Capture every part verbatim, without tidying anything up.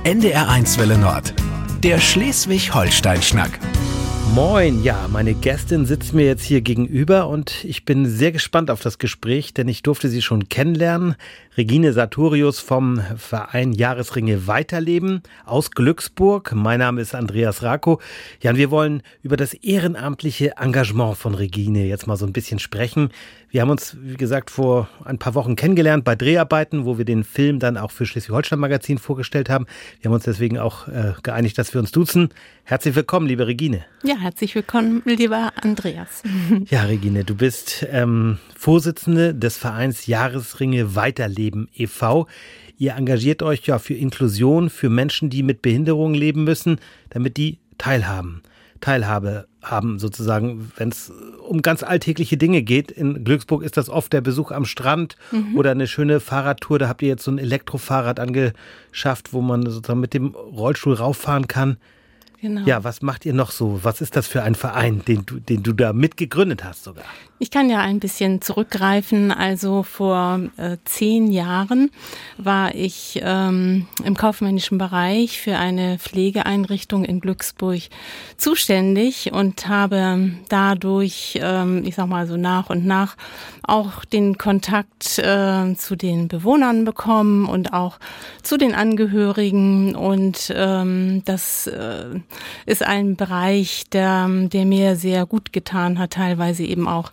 N D R eins Welle Nord. Der Schleswig-Holstein-Schnack. Moin, ja, meine Gästin sitzt mir jetzt hier gegenüber und ich bin sehr gespannt auf das Gespräch, denn ich durfte sie schon kennenlernen. Regine Sartorius vom Verein Jahresringe Weiterleben aus Glücksburg. Mein Name ist Andreas Rako. Ja, und wir wollen über das ehrenamtliche Engagement von Regine jetzt mal so ein bisschen sprechen. Wir haben uns, wie gesagt, vor ein paar Wochen kennengelernt bei Dreharbeiten, wo wir den Film dann auch für Schleswig-Holstein Magazin vorgestellt haben. Wir haben uns deswegen auch äh, geeinigt, dass wir uns duzen. Herzlich willkommen, liebe Regine. Ja, herzlich willkommen, lieber Andreas. Ja, Regine, du bist ähm, Vorsitzende des Vereins Jahresringe Weiterleben e V Ihr engagiert euch ja für Inklusion, für Menschen, die mit Behinderungen leben müssen, damit die teilhaben. Teilhabe haben sozusagen, wenn es um ganz alltägliche Dinge geht. In Glücksburg ist das oft der Besuch am Strand mhm. oder eine schöne Fahrradtour. Da habt ihr jetzt so ein Elektrofahrrad angeschafft, wo man sozusagen mit dem Rollstuhl rauffahren kann. Genau. Ja, was macht ihr noch so? Was ist das für ein Verein, den du, den du da mitgegründet hast sogar? Ich kann ja ein bisschen zurückgreifen. Also vor äh, zehn Jahren war ich ähm, im kaufmännischen Bereich für eine Pflegeeinrichtung in Glücksburg zuständig und habe dadurch, ähm, ich sag mal so nach und nach, auch den Kontakt äh, zu den Bewohnern bekommen und auch zu den Angehörigen. Und ähm, das äh, ist ein Bereich, der, der mir sehr gut getan hat, teilweise eben auch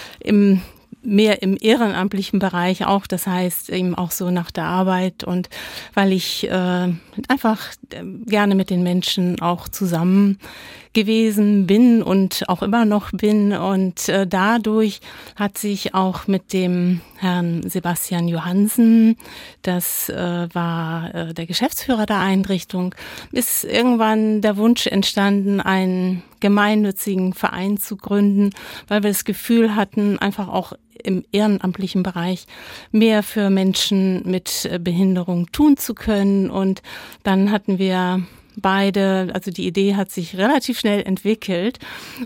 im mehr im ehrenamtlichen Bereich auch, das heißt eben auch so nach der Arbeit und weil ich äh, einfach gerne mit den Menschen auch zusammen gewesen bin und auch immer noch bin und äh, dadurch hat sich auch mit dem Herrn Sebastian Johansen, das äh, war äh, der Geschäftsführer der Einrichtung, ist irgendwann der Wunsch entstanden, einen gemeinnützigen Verein zu gründen, weil wir das Gefühl hatten, einfach auch im ehrenamtlichen Bereich mehr für Menschen mit Behinderung tun zu können. Und dann hatten wir beide, also die Idee hat sich relativ schnell entwickelt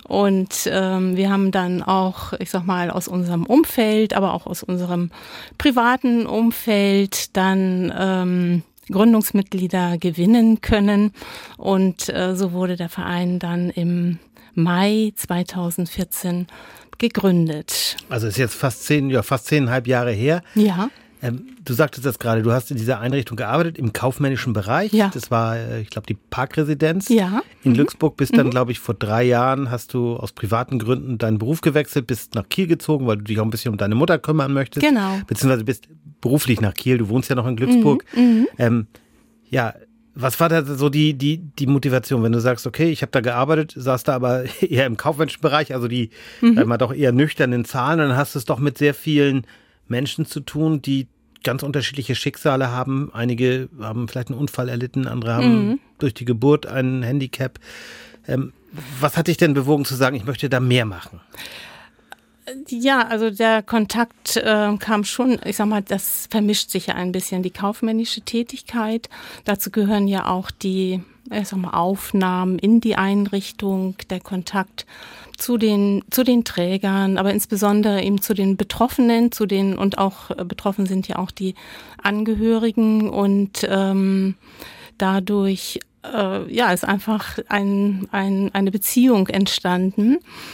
und ähm, wir haben dann auch, ich sag mal, aus unserem Umfeld, aber auch aus unserem privaten Umfeld dann ähm, Gründungsmitglieder gewinnen können und äh, so wurde der Verein dann im Mai zweitausendvierzehn gegründet. Also ist jetzt fast zehn, ja fast zehneinhalb Jahre her. Ja. Ähm, du sagtest das gerade, du hast in dieser Einrichtung gearbeitet, im kaufmännischen Bereich. Ja. Das war, äh, ich glaube, die Parkresidenz ja. in mhm. Glücksburg. Bist dann, glaube ich, vor drei Jahren hast du aus privaten Gründen deinen Beruf gewechselt, bist nach Kiel gezogen, weil du dich auch ein bisschen um deine Mutter kümmern möchtest. Genau. Beziehungsweise bist beruflich nach Kiel, du wohnst ja noch in Glücksburg. Mhm. Ähm, ja, was war da so die, die, die Motivation, wenn du sagst, okay, ich habe da gearbeitet, saß da aber eher im kaufmännischen Bereich, also die, mhm. sagen wir doch eher nüchternen Zahlen, dann hast du es doch mit sehr vielen Menschen zu tun, die ganz unterschiedliche Schicksale haben. Einige haben vielleicht einen Unfall erlitten, andere haben mhm. durch die Geburt ein Handicap. Ähm, was hat dich denn bewogen zu sagen, ich möchte da mehr machen? Ja, also der Kontakt äh, kam schon, ich sag mal, das vermischt sich ja ein bisschen, die kaufmännische Tätigkeit. Dazu gehören ja auch die, ich sag mal, Aufnahmen in die Einrichtung, der Kontakt zu den zu den Trägern, aber insbesondere eben zu den Betroffenen, zu den und auch äh, betroffen sind ja auch die Angehörigen und ähm, dadurch äh, ja ist einfach ein, ein eine Beziehung entstanden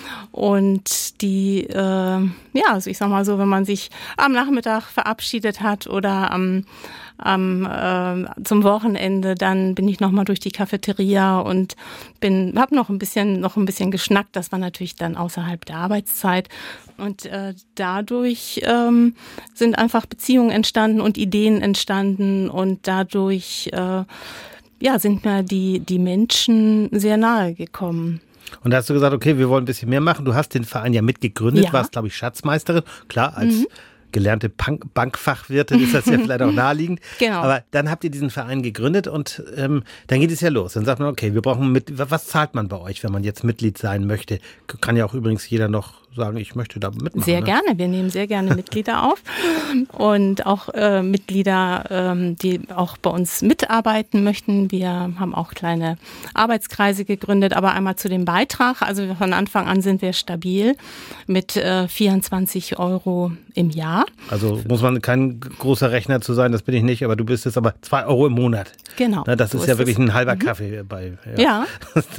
und die äh, ja also ich sag mal so, wenn man sich am Nachmittag verabschiedet hat oder am am äh, zum Wochenende, dann bin ich noch mal durch die Cafeteria und bin habe noch ein bisschen noch ein bisschen geschnackt. Das war natürlich dann außerhalb der Arbeitszeit und äh, dadurch ähm, sind einfach Beziehungen entstanden und Ideen entstanden und dadurch äh, ja sind mir die die Menschen sehr nahe gekommen. Und da hast du gesagt, okay, wir wollen ein bisschen mehr machen. Du hast den Verein ja mitgegründet, ja. warst, glaube ich, Schatzmeisterin. Klar, als mhm. gelernte Bank- Bankfachwirtin ist das ja vielleicht auch naheliegend. Genau. Aber dann habt ihr diesen Verein gegründet und ähm, dann geht es ja los. Dann sagt man, okay, wir brauchen mit, was zahlt man bei euch, wenn man jetzt Mitglied sein möchte? Kann ja auch übrigens jeder noch sagen, ich möchte da mitmachen. Sehr ne? gerne, wir nehmen sehr gerne Mitglieder auf und auch äh, Mitglieder, ähm, die auch bei uns mitarbeiten möchten. Wir haben auch kleine Arbeitskreise gegründet, aber einmal zu dem Beitrag. Also von Anfang an sind wir stabil mit äh, vierundzwanzig Euro im Jahr. Also muss man kein großer Rechner zu sein, das bin ich nicht, aber du bist jetzt aber zwei Euro im Monat. Genau. Na, das so ist ist ja wirklich es. ein halber Mhm. Kaffee bei. Ja, Ja.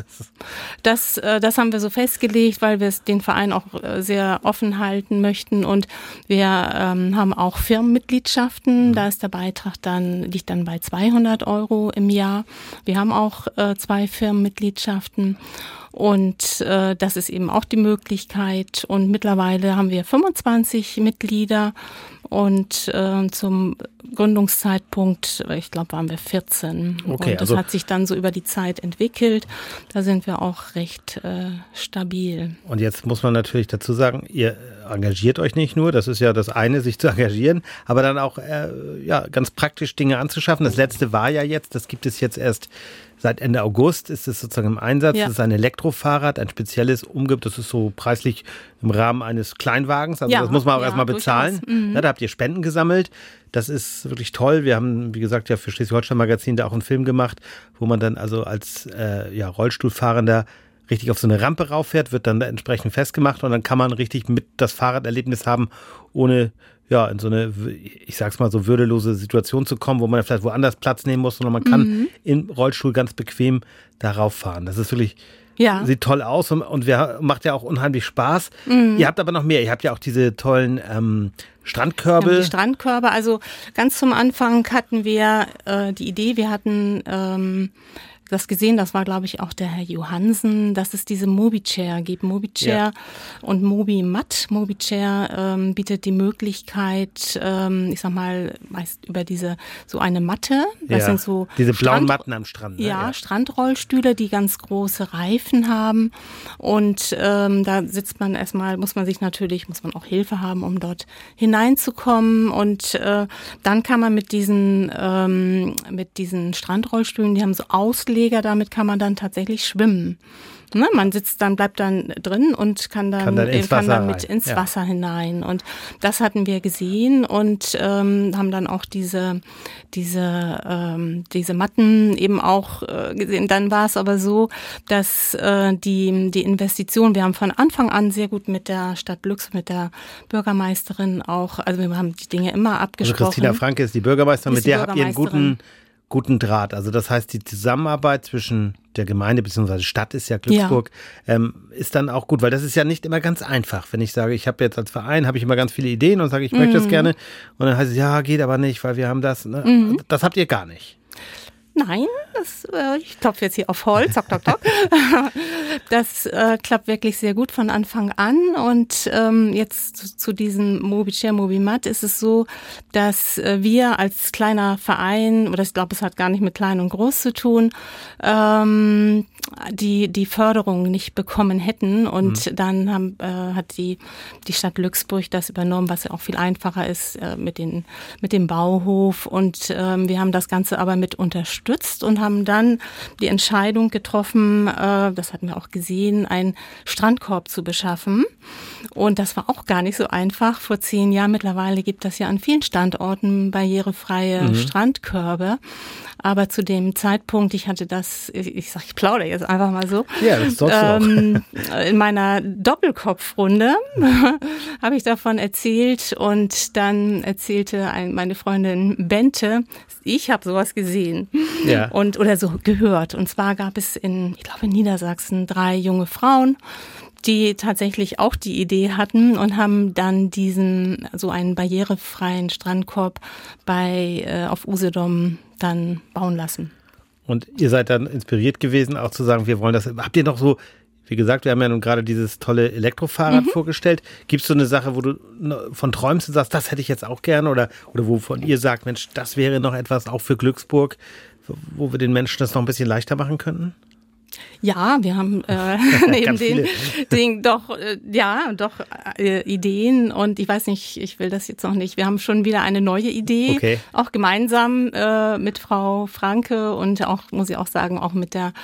das, äh, das haben wir so festgelegt, weil wir es den Verein auch äh, sehr offen halten möchten und wir ähm, haben auch Firmenmitgliedschaften, mhm. da ist der Beitrag dann, liegt dann bei zweihundert Euro im Jahr. Wir haben auch äh, zwei Firmenmitgliedschaften. Und äh, das ist eben auch die Möglichkeit. Und mittlerweile haben wir fünfundzwanzig Mitglieder. Und äh, zum Gründungszeitpunkt, ich glaube, waren wir vierzehn. Okay, und das also hat sich dann so über die Zeit entwickelt. Da sind wir auch recht äh, stabil. Und jetzt muss man natürlich dazu sagen, ihr engagiert euch nicht nur, das ist ja das eine, sich zu engagieren, aber dann auch äh, ja, ganz praktisch Dinge anzuschaffen. Das letzte war ja jetzt, das gibt es jetzt erst seit Ende August, ist es sozusagen im Einsatz. Ja. Das ist ein Elektrofahrrad, ein spezielles umgibt, das ist so preislich im Rahmen eines Kleinwagens, also Ja, das muss man auch ja, erstmal bezahlen. Mhm. Ja, da habt ihr Spenden gesammelt. Das ist wirklich toll. Wir haben, wie gesagt, ja für Schleswig-Holstein-Magazin da auch einen Film gemacht, wo man dann also als äh, ja, Rollstuhlfahrender richtig auf so eine Rampe rauffährt, wird dann da entsprechend festgemacht und dann kann man richtig mit das Fahrraderlebnis haben, ohne ja in so eine, ich sag's mal, so würdelose Situation zu kommen, wo man vielleicht woanders Platz nehmen muss, sondern man kann mhm. im Rollstuhl ganz bequem darauf fahren. Das ist wirklich, ja. sieht toll aus und, und wir, macht ja auch unheimlich Spaß. Mhm. Ihr habt aber noch mehr. Ihr habt ja auch diese tollen ähm, Strandkörbe. Ja, die Strandkörbe. Also ganz zum Anfang hatten wir äh, die Idee, wir hatten ähm, das gesehen, das war, glaube ich, auch der Herr Johansen, dass es diese Mobichair gibt. Mobichair ja. und Mobimat. Mobichair ähm, bietet die Möglichkeit, ähm, ich sag mal, meist über diese, so eine Matte. Das ja. sind so diese blauen Strand, Matten am Strand. Ne? Ja, ja, Strandrollstühle, die ganz große Reifen haben. Und ähm, da sitzt man erstmal, muss man sich natürlich, muss man auch Hilfe haben, um dort hineinzukommen. Und äh, dann kann man mit diesen, ähm, mit diesen Strandrollstühlen, die haben so Ausleger, damit kann man dann tatsächlich schwimmen. Ne, man sitzt dann, bleibt dann drin und kann dann, kann dann, ins kann dann Wasser mit rein. ins ja. Wasser hinein. Und das hatten wir gesehen und ähm, haben dann auch diese, diese, ähm, diese Matten eben auch äh, gesehen. Dann war es aber so, dass äh, die, die Investition, wir haben von Anfang an sehr gut mit der Stadt Glücks, mit der Bürgermeisterin auch, also wir haben die Dinge immer abgesprochen. Also Christina Franke ist die Bürgermeisterin, ist mit der die habt ihr einen guten guten Draht. Also das heißt, die Zusammenarbeit zwischen der Gemeinde bzw. Stadt ist ja Glücksburg, ja. Ähm, ist dann auch gut, weil das ist ja nicht immer ganz einfach. Wenn ich sage, ich habe jetzt als Verein, habe ich immer ganz viele Ideen und sage, ich möchte mhm. das gerne und dann heißt es, ja, geht aber nicht, weil wir haben das. Ne? Mhm. Das habt ihr gar nicht. Nein, das, äh, ich klopfe jetzt hier auf Holz, tock, tock, tock. Das äh, klappt wirklich sehr gut von Anfang an. Und ähm, jetzt zu, zu diesem Mobichair, Mobimat ist es so, dass äh, wir als kleiner Verein, oder ich glaube, es hat gar nicht mit klein und groß zu tun, ähm, die die Förderung nicht bekommen hätten. Und mhm. dann haben, äh, hat die die Stadt Glücksburg das übernommen, was ja auch viel einfacher ist äh, mit den mit dem Bauhof. Und ähm, wir haben das Ganze aber mit unterstützt. Und haben dann die Entscheidung getroffen, äh, das hatten wir auch gesehen, einen Strandkorb zu beschaffen. Und das war auch gar nicht so einfach. Vor zehn Jahren, mittlerweile gibt es ja an vielen Standorten barrierefreie mhm. Strandkörbe. Aber zu dem Zeitpunkt, ich hatte das, ich, ich sag, ich plaudere jetzt einfach mal so. Ja, das sollst du ähm, auch. In meiner Doppelkopfrunde habe ich davon erzählt und dann erzählte ein, meine Freundin Bente, ich habe sowas gesehen. Ja. Und oder so gehört. Und zwar gab es in, ich glaube in Niedersachsen drei junge Frauen, die tatsächlich auch die Idee hatten und haben dann diesen so einen barrierefreien Strandkorb bei äh, auf Usedom dann bauen lassen. Und ihr seid dann inspiriert gewesen, auch zu sagen, wir wollen das. Habt ihr noch so, wie gesagt, wir haben ja nun gerade dieses tolle Elektrofahrrad mhm. vorgestellt. Gibt es so eine Sache, wo du von träumst und sagst, das hätte ich jetzt auch gerne? Oder, oder wovon ihr sagt, Mensch, das wäre noch etwas auch für Glücksburg, wo wir den Menschen das noch ein bisschen leichter machen könnten? Ja, wir haben äh, neben den, den doch, äh, ja, doch äh, Ideen und ich weiß nicht, ich will das jetzt noch nicht. Wir haben schon wieder eine neue Idee, okay. auch gemeinsam äh, mit Frau Franke und auch, muss ich auch sagen, auch mit der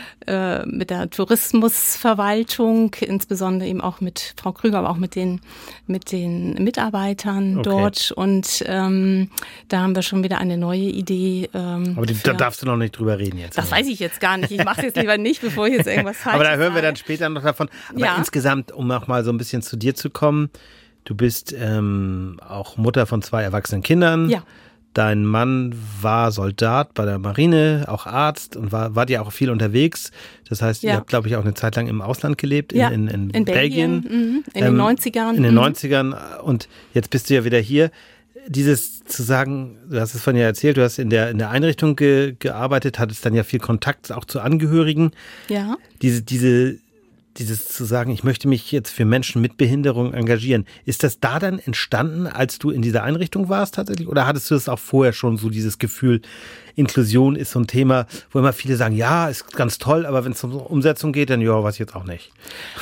äh, mit der Tourismusverwaltung, insbesondere eben auch mit Frau Krüger, aber auch mit den mit den Mitarbeitern okay. dort und ähm, da haben wir schon wieder eine neue Idee. Ähm, aber die, für, da darfst du noch nicht drüber reden jetzt. Das oder? weiß ich jetzt gar nicht. Ich mache es jetzt lieber nicht, bevor ich jetzt irgendwas falsch Aber da hören wir sage. dann später noch davon. Aber ja. insgesamt, um auch mal so ein bisschen zu dir zu kommen, du bist ähm, auch Mutter von zwei erwachsenen Kindern. Ja. Dein Mann war Soldat bei der Marine, auch Arzt und war, war dir auch viel unterwegs. Das heißt, ja. ihr habt, glaube ich, auch eine Zeit lang im Ausland gelebt, in, ja. in, in, in Belgien. Belgien. Mhm. In ähm, den neunzigern. In den mhm. neunzigern und jetzt bist du ja wieder hier. Dieses zu sagen, du hast es vorhin ja erzählt, du hast in der, in der Einrichtung ge, gearbeitet, hattest dann ja viel Kontakt auch zu Angehörigen. Ja. Diese, diese, dieses zu sagen, ich möchte mich jetzt für Menschen mit Behinderung engagieren. Ist das da dann entstanden, als du in dieser Einrichtung warst tatsächlich? Oder hattest du das auch vorher schon so dieses Gefühl, Inklusion ist so ein Thema, wo immer viele sagen, ja, ist ganz toll, aber wenn es um Umsetzung geht, dann ja, weiß ich jetzt auch nicht.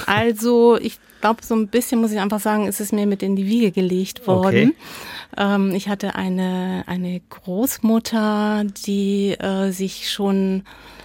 Also ich glaube, so ein bisschen muss ich einfach sagen, ist es mir mit in die Wiege gelegt worden. Okay. Ähm, ich hatte eine, eine Großmutter, die äh, sich schon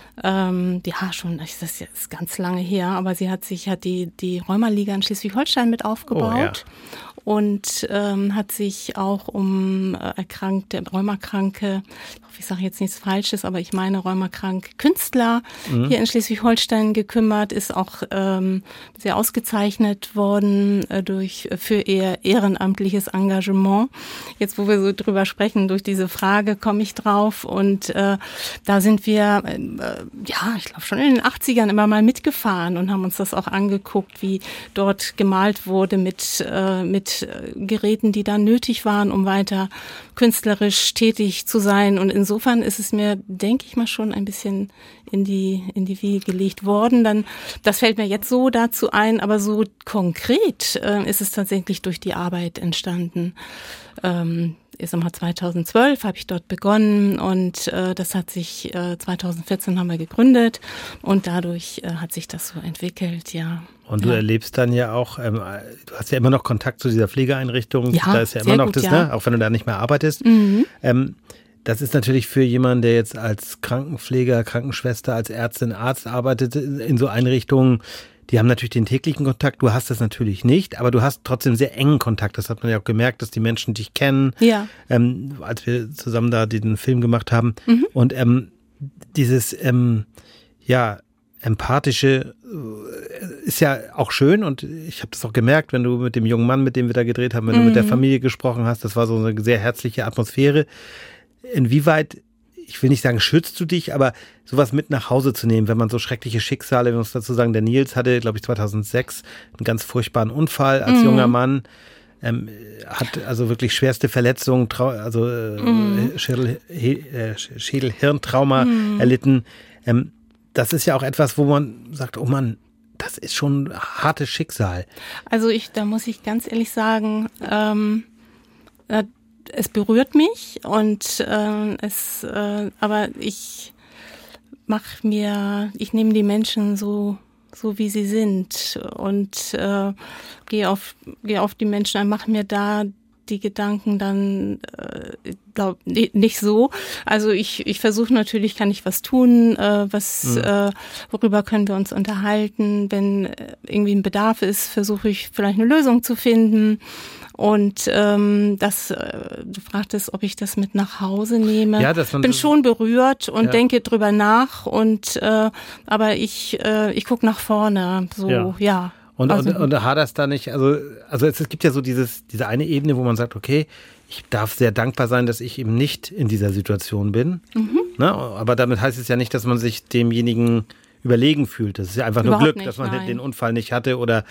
Ähm, ja, schon, das ist jetzt ganz lange her, aber sie hat sich, hat die, die Rheuma-Liga in Schleswig-Holstein mit aufgebaut. Oh, ja. Und ähm, hat sich auch um äh, erkrankte, Rheumakranke, ich sage jetzt nichts Falsches, aber ich meine Rheumakranke Künstler mhm. hier in Schleswig-Holstein gekümmert, ist auch ähm, sehr ausgezeichnet worden äh, durch für ihr ehrenamtliches Engagement. Jetzt, wo wir so drüber sprechen, durch diese Frage komme ich drauf und äh, da sind wir, äh, ja, ich glaube schon in den achtzigern immer mal mitgefahren und haben uns das auch angeguckt, wie dort gemalt wurde mit äh, mit Geräten, die da nötig waren, um weiter künstlerisch tätig zu sein. Und insofern ist es mir, denke ich mal, schon ein bisschen in die in die Wiege gelegt worden. Dann, das fällt mir jetzt so dazu ein, aber so konkret äh, ist es tatsächlich durch die Arbeit entstanden. Ähm, Erst einmal zweitausendzwölf habe ich dort begonnen und äh, das hat sich, äh, zweitausendvierzehn haben wir gegründet und dadurch äh, hat sich das so entwickelt, ja. Und du ja. erlebst dann ja auch, ähm, du hast ja immer noch Kontakt zu dieser Pflegeeinrichtung, ja, da ist ja immer noch gut, das, ja. ne, auch wenn du da nicht mehr arbeitest. Mhm. Ähm, das ist natürlich für jemanden, der jetzt als Krankenpfleger, Krankenschwester, als Ärztin, Arzt arbeitet in so Einrichtungen, die haben natürlich den täglichen Kontakt, du hast das natürlich nicht, aber du hast trotzdem sehr engen Kontakt. Das hat man ja auch gemerkt, dass die Menschen dich kennen, ja. ähm, als wir zusammen da den Film gemacht haben. Mhm. Und ähm, dieses, ähm, ja, empathische äh, ist ja auch schön und ich habe das auch gemerkt, wenn du mit dem jungen Mann, mit dem wir da gedreht haben, wenn mhm. du mit der Familie gesprochen hast, das war so eine sehr herzliche Atmosphäre. Inwieweit, ich will nicht sagen, schützt du dich, aber sowas mit nach Hause zu nehmen, wenn man so schreckliche Schicksale, wir muss dazu sagen, der Nils hatte, glaube ich, zweitausendsechs einen ganz furchtbaren Unfall als mhm. junger Mann, ähm, hat also wirklich schwerste Verletzungen, Trau- also äh, mhm. Schädel, äh, Schädel-Hirntrauma mhm. erlitten. Ähm, das ist ja auch etwas, wo man sagt, oh Mann, das ist schon ein hartes Schicksal. Also ich, da muss ich ganz ehrlich sagen, ähm, äh, es berührt mich und äh, es, äh, aber ich mach mir, ich nehme die Menschen so so wie sie sind und äh, gehe auf gehe auf die Menschen ein, mache mir da die Gedanken dann äh, glaub, nicht so. Also ich ich versuche natürlich, kann ich was tun, äh, was mhm. äh, worüber können wir uns unterhalten. Wenn irgendwie ein Bedarf ist, versuche ich vielleicht eine Lösung zu finden. Und ähm, das, äh, du fragtest, ob ich das mit nach Hause nehme. Ja, dass man bin schon berührt und ja. denke drüber nach. Und äh, aber ich äh, ich gucke nach vorne. So ja. ja. Und, also, und, und haderst da nicht, also, also es, es gibt ja so dieses, diese eine Ebene, wo man sagt, okay, ich darf sehr dankbar sein, dass ich eben nicht in dieser Situation bin. Mhm. Ne? Aber damit heißt es ja nicht, dass man sich demjenigen überlegen fühlt. Das ist ja einfach nur Überhaupt Glück, nicht, dass man nein. den Unfall nicht hatte oder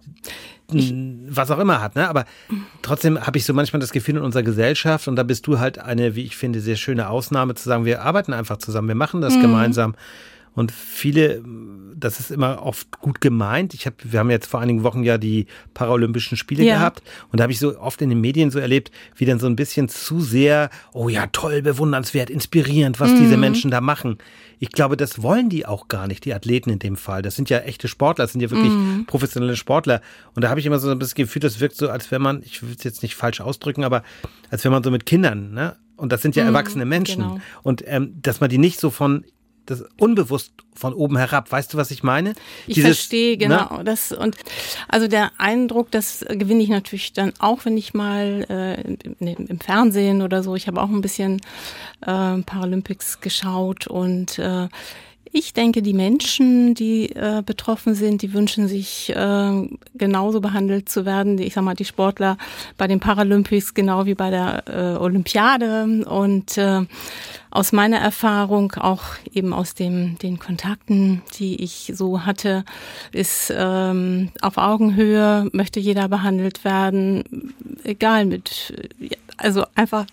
ich, was auch immer hat. Ne? Aber trotzdem habe ich so manchmal das Gefühl in unserer Gesellschaft, und da bist du halt eine, wie ich finde, sehr schöne Ausnahme, zu sagen, wir arbeiten einfach zusammen, wir machen das mhm. gemeinsam. Und viele, das ist immer oft gut gemeint. Ich hab, wir haben jetzt vor einigen Wochen ja die Paralympischen Spiele ja. gehabt. Und da habe ich so oft in den Medien so erlebt, wie dann so ein bisschen zu sehr, oh ja, toll, bewundernswert, inspirierend, was mhm. diese Menschen da machen. Ich glaube, das wollen die auch gar nicht, die Athleten in dem Fall. Das sind ja echte Sportler, das sind ja wirklich mhm. professionelle Sportler. Und da habe ich immer so ein bisschen Gefühl, das wirkt so, als wenn man, ich will es jetzt nicht falsch ausdrücken, aber als wenn man so mit Kindern, ne? Und das sind ja mhm, erwachsene Menschen. Genau. Und ähm, dass man die nicht so von, das unbewusst von oben herab, weißt du, was ich meine? Ich Dieses, verstehe, genau. Ne? Das, und also der Eindruck, das gewinne ich natürlich dann auch, wenn ich mal äh, im, im Fernsehen oder so, ich habe auch ein bisschen äh, Paralympics geschaut und äh, ich denke, die Menschen, die äh, betroffen sind, die wünschen sich äh, genauso behandelt zu werden. Ich sag mal, die Sportler bei den Paralympics genau wie bei der äh, Olympiade. Und äh, aus meiner Erfahrung, auch eben aus dem den Kontakten, die ich so hatte, ist ähm, auf Augenhöhe möchte jeder behandelt werden, egal mit, also einfach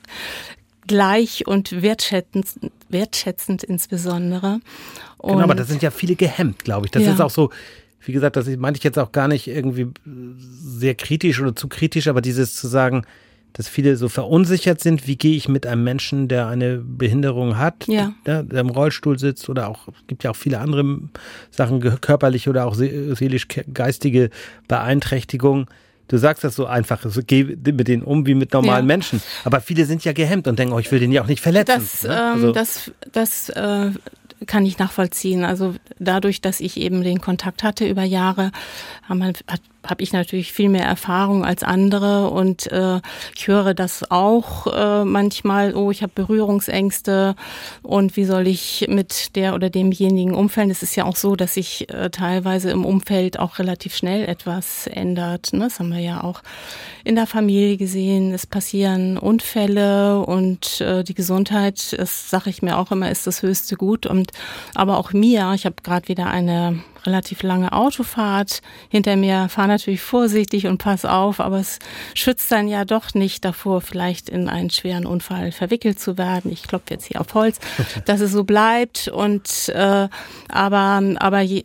gleich und wertschätzend, wertschätzend insbesondere. Und genau, aber da sind ja viele gehemmt, glaube ich. Das ja. ist auch so, wie gesagt, das meinte ich jetzt auch gar nicht irgendwie sehr kritisch oder zu kritisch, aber dieses zu sagen, dass viele so verunsichert sind, wie gehe ich mit einem Menschen, der eine Behinderung hat, ja. der, der im Rollstuhl sitzt oder auch, es gibt ja auch viele andere Sachen, körperliche oder auch seelisch-geistige Beeinträchtigung. Du sagst das so einfach, so, geh mit denen um wie mit normalen ja. Menschen. Aber viele sind ja gehemmt und denken, oh, ich will den ja auch nicht verletzen. Das, ne? also ähm, das, das äh, kann ich nachvollziehen. Also dadurch, dass ich eben den Kontakt hatte über Jahre, habe hab ich natürlich viel mehr Erfahrung als andere und äh, ich höre das auch äh, manchmal, oh, ich habe Berührungsängste und wie soll ich mit der oder demjenigen umfällen? Es ist ja auch so, dass sich äh, teilweise im Umfeld auch relativ schnell etwas ändert. Ne? Das haben wir ja auch in der Familie gesehen. Es passieren Unfälle und äh, die Gesundheit, das sage ich mir auch immer, ist das höchste Gut. Und aber auch mir, ich habe gerade wieder eine relativ lange Autofahrt hinter mir, fahre natürlich vorsichtig und pass auf, aber es schützt dann ja doch nicht davor, vielleicht in einen schweren Unfall verwickelt zu werden. Ich klopfe jetzt hier auf Holz, dass es so bleibt. Und äh, aber aber je,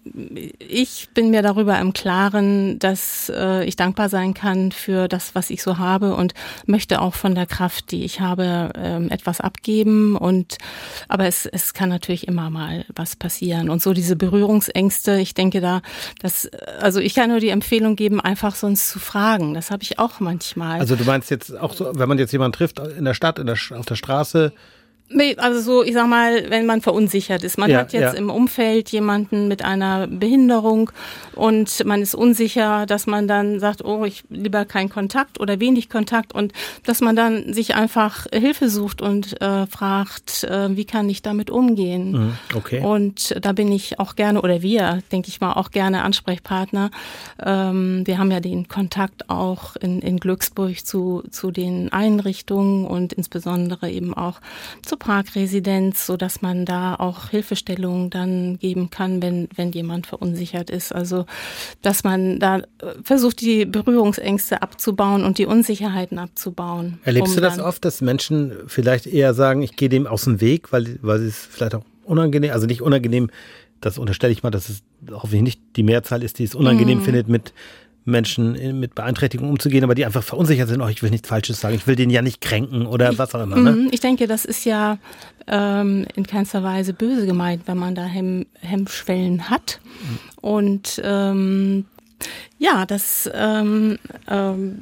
ich bin mir darüber im Klaren, dass äh, ich dankbar sein kann für das, was ich so habe und möchte auch von der Kraft, die ich habe, äh, etwas abgeben. Und aber es es kann natürlich immer mal was passieren und so diese Berührungsängste. Ich denke da, dass, also ich kann nur die Empfehlung geben, einfach sonst zu fragen. Das habe ich auch manchmal. Also du meinst jetzt auch so, wenn man jetzt jemanden trifft in der Stadt, in der, auf der Straße? Nee, also so, ich sag mal, wenn man verunsichert ist. Man ja, hat jetzt ja. im Umfeld jemanden mit einer Behinderung und man ist unsicher, dass man dann sagt, oh, ich lieber keinen Kontakt oder wenig Kontakt und dass man dann sich einfach Hilfe sucht und äh, fragt, äh, wie kann ich damit umgehen? Okay. Und da bin ich auch gerne, oder wir, denke ich mal, auch gerne Ansprechpartner. Ähm, wir haben ja den Kontakt auch in, in Glücksburg zu, zu den Einrichtungen und insbesondere eben auch zu Parkresidenz, so dass man da auch Hilfestellung dann geben kann, wenn wenn jemand verunsichert ist. Also dass man da versucht, die Berührungsängste abzubauen und die Unsicherheiten abzubauen. Erlebst um du das oft, dass Menschen vielleicht eher sagen, ich gehe dem aus dem Weg, weil weil es vielleicht auch unangenehm, also nicht unangenehm, das unterstelle ich mal, dass es hoffentlich nicht die Mehrzahl ist, die es unangenehm mm. findet, mit Menschen mit Beeinträchtigungen umzugehen, aber die einfach verunsichert sind, oh, ich will nichts Falsches sagen, ich will den ja nicht kränken oder ich, was auch immer. Ne? Ich denke, das ist ja ähm, in keinster Weise böse gemeint, wenn man da Hemm, Hemmschwellen hat. Mhm. Und ähm, ja, das ähm, ähm,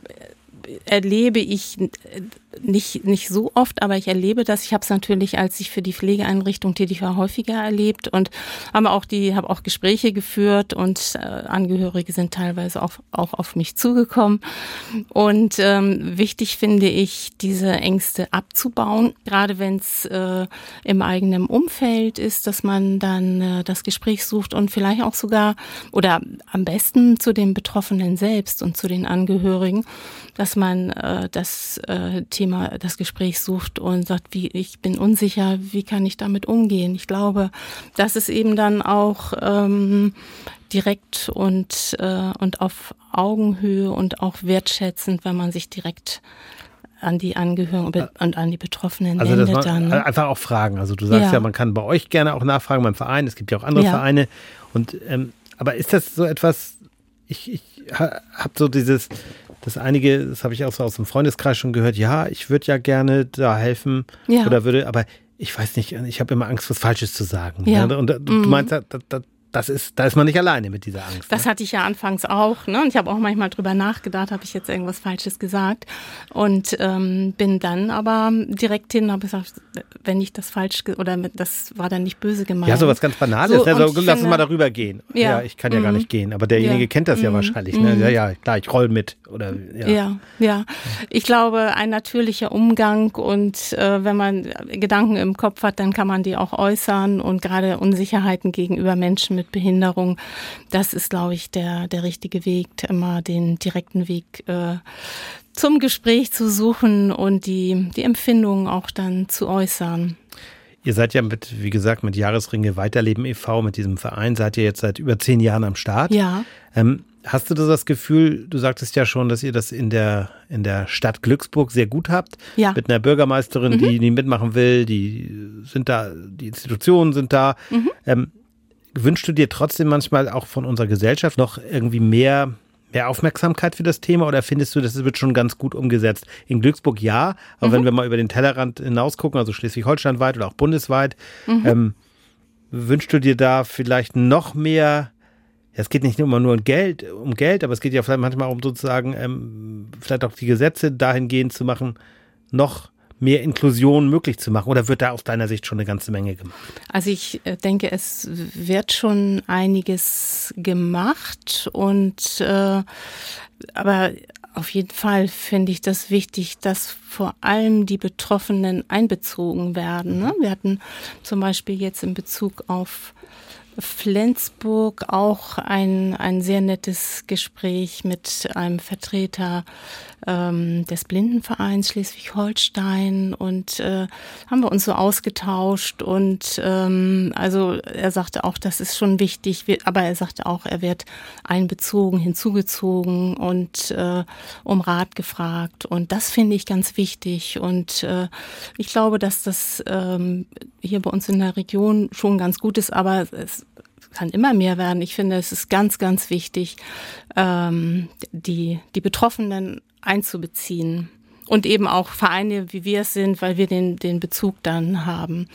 erlebe ich nicht nicht so oft, aber ich erlebe das. Ich habe es natürlich, als ich für die Pflegeeinrichtung tätig war, häufiger erlebt und habe auch die habe auch Gespräche geführt und äh, Angehörige sind teilweise auch auch auf mich zugekommen. Und ähm, wichtig finde ich, diese Ängste abzubauen, gerade wenn es äh, im eigenen Umfeld ist, dass man dann äh, das Gespräch sucht und vielleicht auch sogar oder am besten zu den Betroffenen selbst und zu den Angehörigen, dass man äh, das äh, Thema, das Gespräch sucht und sagt, wie ich bin unsicher, wie kann ich damit umgehen? Ich glaube, das ist eben dann auch ähm, direkt und äh, und auf Augenhöhe und auch wertschätzend, wenn man sich direkt an die Angehörigen und an die Betroffenen also wendet das dann. Ne? Einfach auch fragen. Also du sagst ja. ja, man kann bei euch gerne auch nachfragen, beim Verein. Es gibt ja auch andere ja. Vereine. Und ähm, aber ist das so etwas, ich, ich ha, habe so dieses, das einige, das habe ich auch so aus dem Freundeskreis schon gehört, ja, ich würde ja gerne da helfen ja. oder würde, aber ich weiß nicht, ich habe immer Angst, was Falsches zu sagen. Ja. Ne? Und du mm. meinst, da, da, das ist, da ist man nicht alleine mit dieser Angst. Das ne? hatte ich ja anfangs auch. Ne? Und ich habe auch manchmal drüber nachgedacht, habe ich jetzt irgendwas Falsches gesagt. Und ähm, bin dann aber direkt hin und habe gesagt, wenn ich das falsch, ge- oder mit, das war dann nicht böse gemeint. Ja, sowas ganz Banales. So, ne? so, lass finde, uns mal darüber gehen. Ja, ja ich kann ja mm. gar nicht gehen. Aber derjenige ja. kennt das ja mm. wahrscheinlich. Ne? Ja, ja, klar, ich roll mit. Oder, ja. ja, ja. Ich glaube, ein natürlicher Umgang und äh, wenn man Gedanken im Kopf hat, dann kann man die auch äußern und gerade Unsicherheiten gegenüber Menschen mit Behinderung, das ist, glaube ich, der, der richtige Weg, immer den direkten Weg äh, zum Gespräch zu suchen und die, die Empfindungen auch dann zu äußern. Ihr seid ja mit, wie gesagt, mit Jahresringe Weiterleben e V, mit diesem Verein, seid ihr jetzt seit über zehn Jahren am Start. Ja. Ähm, hast du das Gefühl, du sagtest ja schon, dass ihr das in der, in der Stadt Glücksburg sehr gut habt? Ja. Mit einer Bürgermeisterin, mhm. die, die mitmachen will, die sind da, die Institutionen sind da. Mhm. Ähm, Wünschst du dir trotzdem manchmal auch von unserer Gesellschaft noch irgendwie mehr, mehr Aufmerksamkeit für das Thema oder findest du, das wird schon ganz gut umgesetzt? In Glücksburg ja, aber mhm. wenn wir mal über den Tellerrand hinaus gucken, also Schleswig-Holstein weit oder auch bundesweit, mhm. ähm, wünschst du dir da vielleicht noch mehr, ja, es geht nicht immer nur um Geld, um Geld, aber es geht ja vielleicht manchmal um sozusagen, ähm, vielleicht auch die Gesetze dahingehend zu machen, noch mehr Inklusion möglich zu machen? Oder wird da aus deiner Sicht schon eine ganze Menge gemacht? Also ich denke, es wird schon einiges gemacht und äh, aber auf jeden Fall finde ich das wichtig, dass vor allem die Betroffenen einbezogen werden. Ne? Wir hatten zum Beispiel jetzt in Bezug auf Flensburg auch ein, ein sehr nettes Gespräch mit einem Vertreter ähm, des Blindenvereins Schleswig-Holstein und äh, haben wir uns so ausgetauscht und ähm, also er sagte auch, das ist schon wichtig, aber er sagte auch, er wird einbezogen, hinzugezogen und äh, um Rat gefragt und das finde ich ganz wichtig und äh, ich glaube, dass das ähm, hier bei uns in der Region schon ganz gut ist, aber es kann immer mehr werden. Ich finde, es ist ganz, ganz wichtig, ähm, die, die Betroffenen einzubeziehen. Und eben auch Vereine, wie wir es sind, weil wir den, den Bezug dann haben.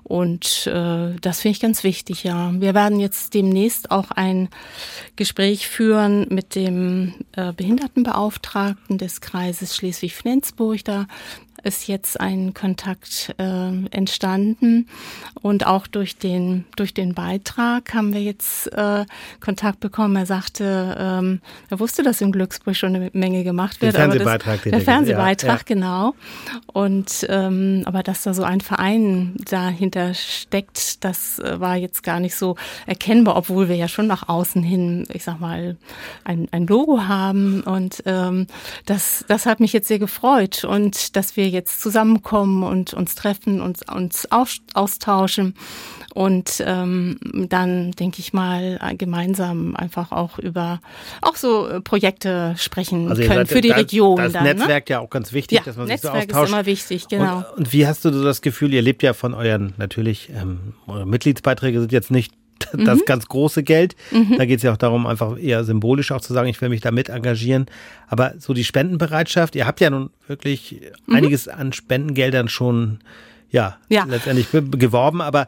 Und äh, das finde ich ganz wichtig, ja. Wir werden jetzt demnächst auch ein Gespräch führen mit dem äh, Behindertenbeauftragten des Kreises Schleswig-Flensburg. Da ist jetzt ein Kontakt äh, entstanden und auch durch den durch den Beitrag haben wir jetzt äh, Kontakt bekommen. Er sagte, ähm, er wusste, dass in Glücksburg schon eine Menge gemacht wird. Der Fernsehbeitrag, aber das, der Fernsehbeitrag, ja, ja. Genau. Und ähm, aber dass da so ein Verein dahinter steckt, das äh, war jetzt gar nicht so erkennbar, obwohl wir ja schon nach außen hin, ich sag mal, ein, ein Logo haben. Und ähm, das das hat mich jetzt sehr gefreut und dass wir jetzt zusammenkommen und uns treffen und uns austauschen und ähm, dann, denke ich mal, gemeinsam einfach auch über auch so Projekte sprechen also können seid, für die das, Region. Das dann, Netzwerk ne? ja auch ganz wichtig, ja, dass man Netzwerk sich so austauscht. Ist immer wichtig, genau. Und, und wie hast du so das Gefühl, ihr lebt ja von euren, natürlich, ähm, eure Mitgliedsbeiträge sind jetzt nicht das mhm. ganz große Geld. Mhm. Da geht es ja auch darum, einfach eher symbolisch auch zu sagen, ich will mich da mit engagieren. Aber so die Spendenbereitschaft, ihr habt ja nun wirklich mhm. einiges an Spendengeldern schon ja, ja. letztendlich geworben, aber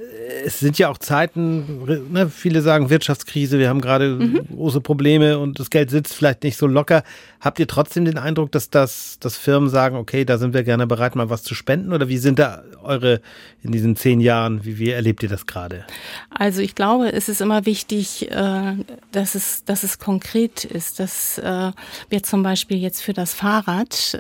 es sind ja auch Zeiten, ne, viele sagen Wirtschaftskrise, wir haben gerade mhm. große Probleme und das Geld sitzt vielleicht nicht so locker. Habt ihr trotzdem den Eindruck, dass das dass Firmen sagen, okay, da sind wir gerne bereit, mal was zu spenden? Oder wie sind da eure, in diesen zehn Jahren, wie, wie erlebt ihr das gerade? Also ich glaube, es ist immer wichtig, dass es, dass es konkret ist, dass wir zum Beispiel jetzt für das Fahrrad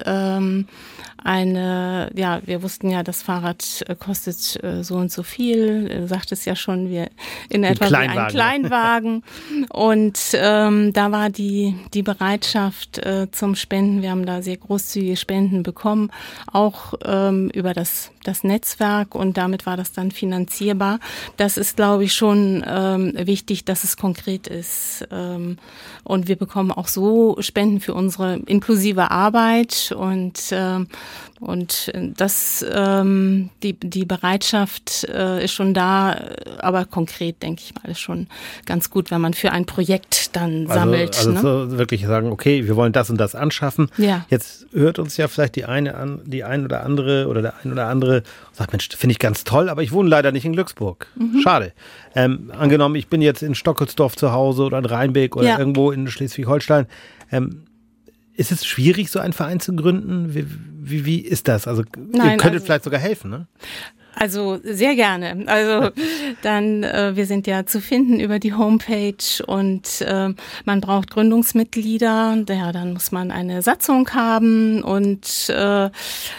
eine, ja, wir wussten ja, das Fahrrad kostet so und so viel, du sagtest ja schon, wir in etwa wie ein Kleinwagen und ähm, da war die die Bereitschaft äh, zum Spenden, wir haben da sehr großzügige Spenden bekommen, auch ähm, über das das Netzwerk und damit war das dann finanzierbar. Das ist, glaube ich, schon ähm, wichtig, dass es konkret ist. Ähm, und wir bekommen auch so Spenden für unsere inklusive Arbeit und ähm, und das ähm, die die Bereitschaft äh, ist schon da, aber konkret denke ich mal ist schon ganz gut, wenn man für ein Projekt dann also, sammelt. Also ne? so wirklich sagen, okay, wir wollen das und das anschaffen. Ja. Jetzt hört uns ja vielleicht die eine an, die ein oder andere oder der ein oder andere und sagt, Mensch, finde ich ganz toll, aber ich wohne leider nicht in Glücksburg. Mhm. Schade. Ähm, angenommen, ich bin jetzt in Stockelsdorf zu Hause oder in Rheinbeck oder ja. irgendwo in Schleswig-Holstein. Ähm, Ist es schwierig, so einen Verein zu gründen? Wie, wie, wie ist das? Also Nein, ihr könntet also, vielleicht sogar helfen, ne? Also sehr gerne. Also dann, äh, wir sind ja zu finden über die Homepage und äh, man braucht Gründungsmitglieder. Ja, dann muss man eine Satzung haben und äh,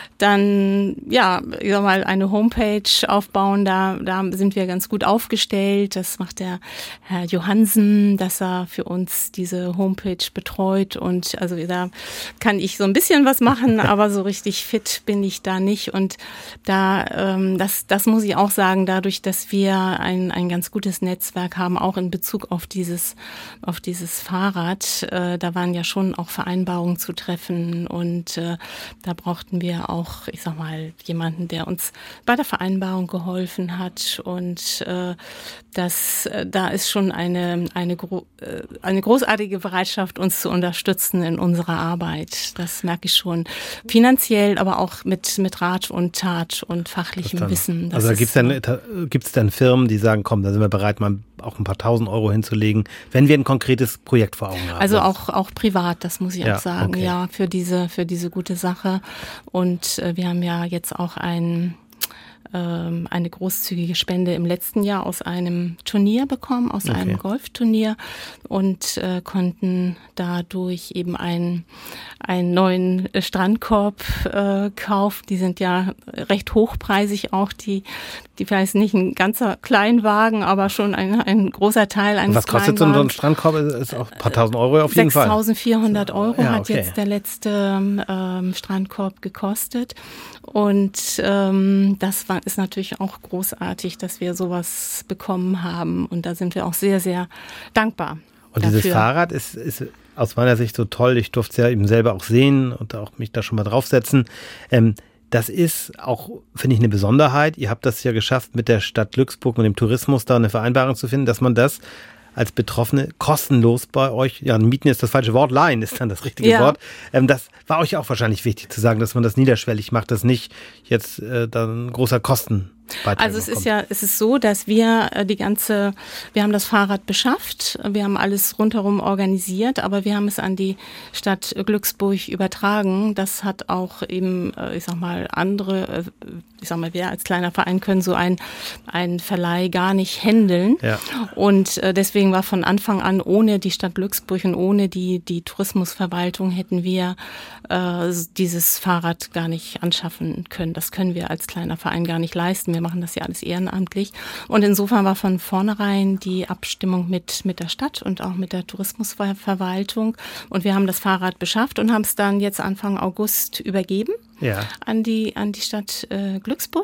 dann, ja, ich sag mal, eine Homepage aufbauen, da, da sind wir ganz gut aufgestellt. Das macht der Herr Johansen, dass er für uns diese Homepage betreut und also da kann ich so ein bisschen was machen, aber so richtig fit bin ich da nicht und da, ähm, das, das muss ich auch sagen, dadurch, dass wir ein, ein ganz gutes Netzwerk haben, auch in Bezug auf dieses, auf dieses Fahrrad, äh, da waren ja schon auch Vereinbarungen zu treffen und äh, da brauchten wir auch ich sag mal, jemanden, der uns bei der Vereinbarung geholfen hat und äh, das, äh, da ist schon eine, eine, gro- äh, eine großartige Bereitschaft, uns zu unterstützen in unserer Arbeit. Das merke ich schon. Finanziell, aber auch mit, mit Rat und Tat und fachlichem dann, Wissen. Das also da gibt es dann, so. gibt's dann Firmen, die sagen, komm, da sind wir bereit, mal auch ein paar tausend Euro hinzulegen, wenn wir ein konkretes Projekt vor Augen haben. Also auch, auch privat, das muss ich ja, auch sagen, okay. ja, für diese, für diese gute Sache. Und äh, wir haben ja jetzt auch ein, ähm, eine großzügige Spende im letzten Jahr aus einem Turnier bekommen, aus okay. einem Golfturnier und äh, konnten dadurch eben einen, einen neuen Strandkorb äh, kaufen. Die sind ja recht hochpreisig auch, die, die vielleicht nicht ein ganzer Kleinwagen, aber schon ein, ein großer Teil eines Was kostet so ein Strandkorb? Ist auch ein paar tausend Euro auf jeden Fall. sechstausendvierhundert Euro ja, hat okay. jetzt der letzte ähm, Strandkorb gekostet. Und ähm, das war, ist natürlich auch großartig, dass wir sowas bekommen haben. Und da sind wir auch sehr, sehr dankbar. Und dafür. dieses Fahrrad ist, ist aus meiner Sicht so toll. Ich durfte es ja eben selber auch sehen und auch mich da schon mal draufsetzen. Ähm, Das ist auch, finde ich, eine Besonderheit. Ihr habt das ja geschafft, mit der Stadt Glücksburg, mit dem Tourismus da eine Vereinbarung zu finden, dass man das als Betroffene kostenlos bei euch, ja, mieten ist das falsche Wort, leihen ist dann das richtige ja. Wort. Ähm, das war euch auch wahrscheinlich wichtig zu sagen, dass man das niederschwellig macht, dass nicht jetzt äh, dann ein großer Kosten Also es ist ja, es ist so, dass wir äh, die ganze, wir haben das Fahrrad beschafft, wir haben alles rundherum organisiert, aber wir haben es an die Stadt Glücksburg übertragen. Das hat auch eben, äh, ich sag mal, andere, äh, ich sag mal, wir als kleiner Verein können so ein, ein Verleih gar nicht handeln. Ja. Und äh, deswegen war von Anfang an ohne die Stadt Glücksburg und ohne die, die Tourismusverwaltung hätten wir äh, dieses Fahrrad gar nicht anschaffen können. Das können wir als kleiner Verein gar nicht leisten. Wir machen das ja alles ehrenamtlich. Und insofern war von vornherein die Abstimmung mit, mit der Stadt und auch mit der Tourismusverwaltung. Und wir haben das Fahrrad beschafft und haben es dann jetzt Anfang August übergeben. Ja. an die an die Stadt äh, Glücksburg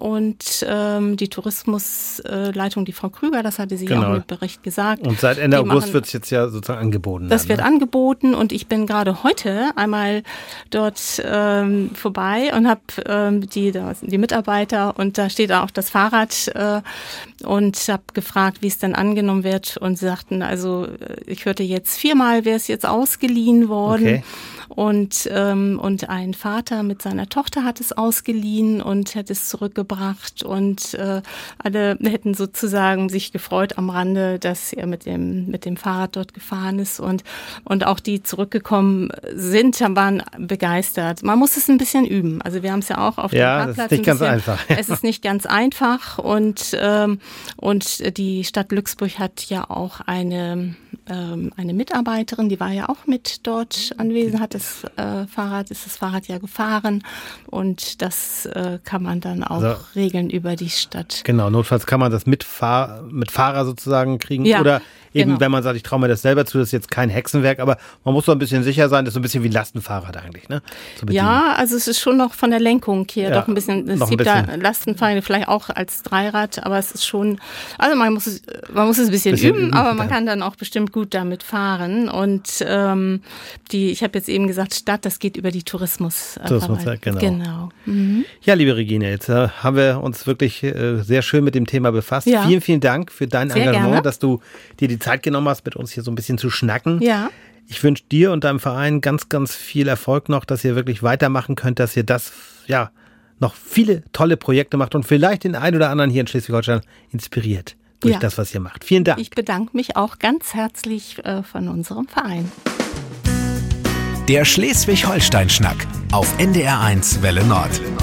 und ähm, die Tourismusleitung, die Frau Krüger, das hatte sie genau. auch im Bericht gesagt. Und seit Ende August wird es jetzt ja sozusagen angeboten. Das dann, wird ne? angeboten und ich bin gerade heute einmal dort ähm, vorbei und habe ähm, die die Mitarbeiter und da steht auch das Fahrrad äh, und habe gefragt, wie es dann angenommen wird und sie sagten, also ich hörte jetzt viermal, wäre es jetzt ausgeliehen worden. Okay. Und, ähm, und ein Vater mit seiner Tochter hat es ausgeliehen und hat es zurückgebracht und äh, alle hätten sozusagen sich gefreut am Rande, dass er mit dem mit dem Fahrrad dort gefahren ist und und auch die zurückgekommen sind, waren begeistert. Man muss es ein bisschen üben. Also wir haben es ja auch auf ja, dem Parkplatz. Das ist nicht ganz bisschen, einfach. Es ist nicht ganz einfach und ähm, und die Stadt Glücksburg hat ja auch eine ähm, eine Mitarbeiterin, die war ja auch mit dort anwesend, hat das äh, Fahrrad, ist das Fahrrad ja gefahren fahren. Und das äh, kann man dann auch also, regeln über die Stadt. Genau, notfalls kann man das mit, Fahr- mit Fahrer sozusagen kriegen. Ja, oder eben, genau. wenn man sagt, ich traue mir das selber zu, das ist jetzt kein Hexenwerk, aber man muss so ein bisschen sicher sein, das ist so ein bisschen wie ein Lastenfahrrad eigentlich, ne? Ja, also es ist schon noch von der Lenkung hier ja, doch ein bisschen, es noch gibt ein da Lastenfahrräder vielleicht auch als Dreirad, aber es ist schon, also man muss es, man muss es ein bisschen, bisschen üben, üben, aber man ja. kann dann auch bestimmt gut damit fahren. Und ähm, die, ich habe jetzt eben gesagt, Stadt, das geht über die Tourismus. Äh, Tourismus, ja, genau. genau. Mhm. Ja, liebe Regine, jetzt äh, haben wir uns wirklich äh, sehr schön mit dem Thema befasst. Ja. Vielen, vielen Dank für dein Sehr Engagement, gerne. dass du dir die Zeit genommen hast, mit uns hier so ein bisschen zu schnacken. Ja. Ich wünsche dir und deinem Verein ganz, ganz viel Erfolg noch, dass ihr wirklich weitermachen könnt, dass ihr das, ja, noch viele tolle Projekte macht und vielleicht den einen oder anderen hier in Schleswig-Holstein inspiriert durch Ja. das, was ihr macht. Vielen Dank. Ich bedanke mich auch ganz herzlich äh, von unserem Verein. Der Schleswig-Holstein-Schnack auf N D R eins Welle Nord.